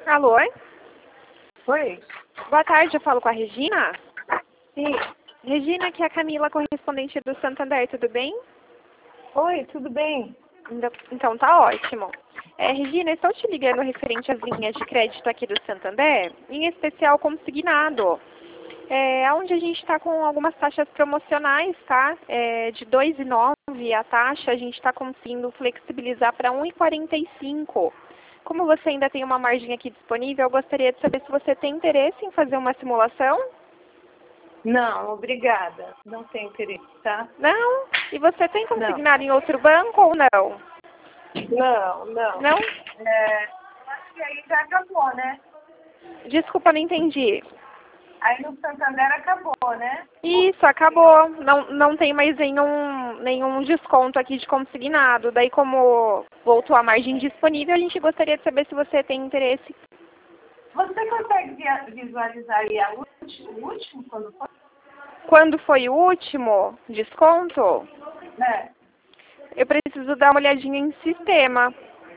Alô? Oi? Boa tarde, eu falo com a Regina? Sim. Regina, aqui é a Camila, correspondente do Santander, tudo bem? Oi, tudo bem? Então tá ótimo. Regina, estou te ligando referente às linhas de crédito aqui do Santander, em especial consignado. Onde a gente está com algumas taxas promocionais, tá? De 2,9 a taxa, a gente está conseguindo flexibilizar para 1,45. Como você ainda tem uma margem aqui disponível, eu gostaria de saber se você tem interesse em fazer uma simulação. Não, obrigada. Não tenho interesse, tá? Não? E você tem consignado em outro banco ou não? Não. Não? Acho que aí já acabou, né? Desculpa, não entendi. Aí no Santander acabou, né? Isso, acabou. Não tem mais nenhum desconto aqui de consignado. Daí, como voltou a margem disponível, a gente gostaria de saber se você tem interesse. Você consegue visualizar aí o último, quando foi? Quando foi o último desconto? Né? Eu preciso dar uma olhadinha em sistema.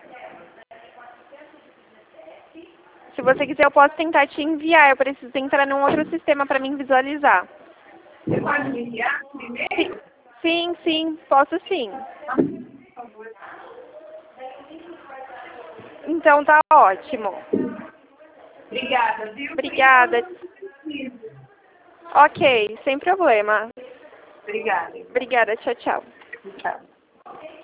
Se você quiser, eu posso tentar te enviar. Eu preciso entrar num outro sistema para mim visualizar. Você pode me enviar primeiro? Sim, posso sim. Por favor. Então tá ótimo. Obrigada, viu? Obrigada. Ok, sem problema. Obrigada. Obrigada, tchau, tchau. Tchau.